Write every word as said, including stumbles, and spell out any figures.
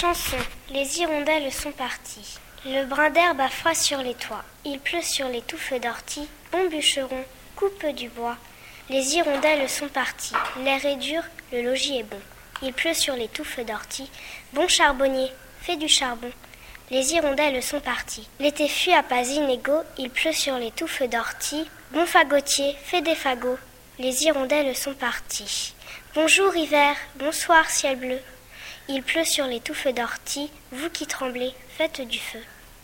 Chanson. Les hirondelles sont parties. Le brin d'herbe a froid sur les toits. Il pleut sur les touffes d'ortie. Bon bûcheron, coupe du bois. Les hirondelles sont parties. L'air est dur, le logis est bon. Il pleut sur les touffes d'ortie. Bon charbonnier, fais du charbon. Les hirondelles sont parties. L'été fuit à pas inégaux. Il pleut sur les touffes d'ortie. Bon fagotier, fais des fagots. Les hirondelles sont parties. Bonjour hiver, bonsoir ciel bleu. Il pleut sur les touffes d'ortie. Vous qui tremblez, faites du feu.